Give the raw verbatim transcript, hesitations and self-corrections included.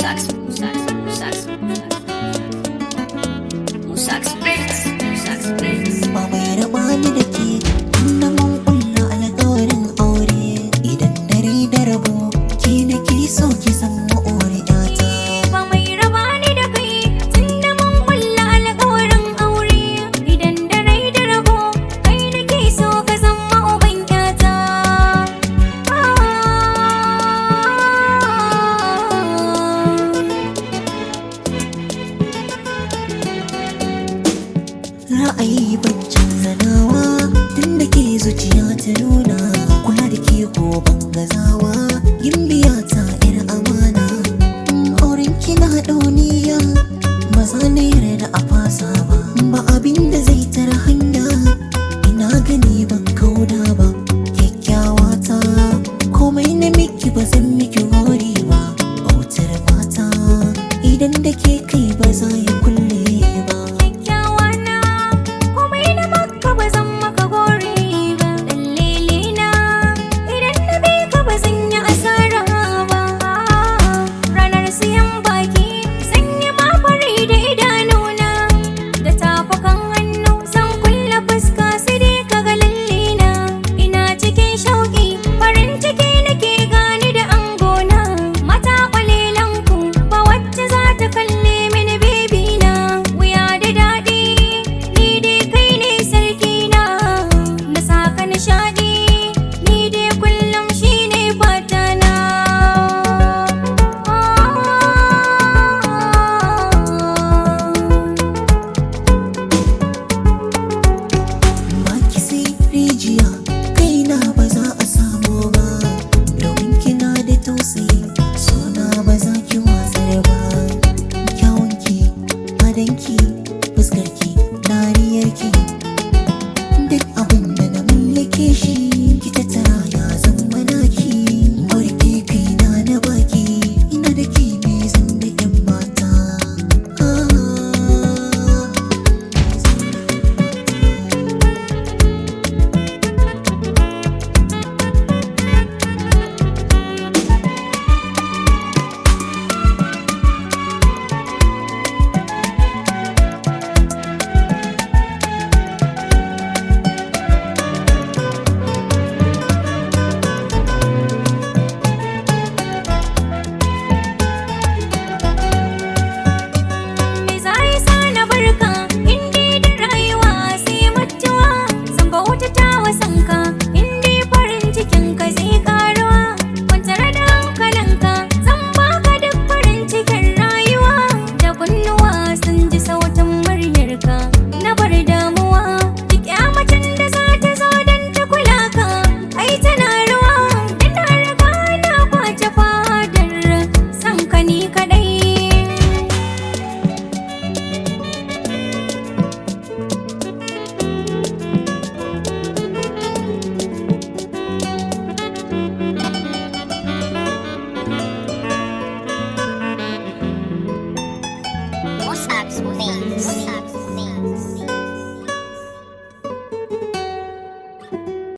Musax, Musax, Musax, Musax Prince, Musax Prince. Ba mai raba ni da ke tunda mun kulla alƙawarin aure. Idan dare da rabo ke nake so ki san ma'ori ƴata. Ba mai raba ni da kai tunda mun kulla alƙawarin aure. Idan dare da rabo kai nake so ka zama uban ƴata. Ra'ayi baccin zanawa tunda ke zuciya ta nuna kula da ke ko ban gazawa yin biya ta yar amana. Auren kina dauniya ba za na yarda a fasa ba ba abin da zai tara hanya ina gani ban kauda ba kyakkyawa ta komai na miki ba zan miki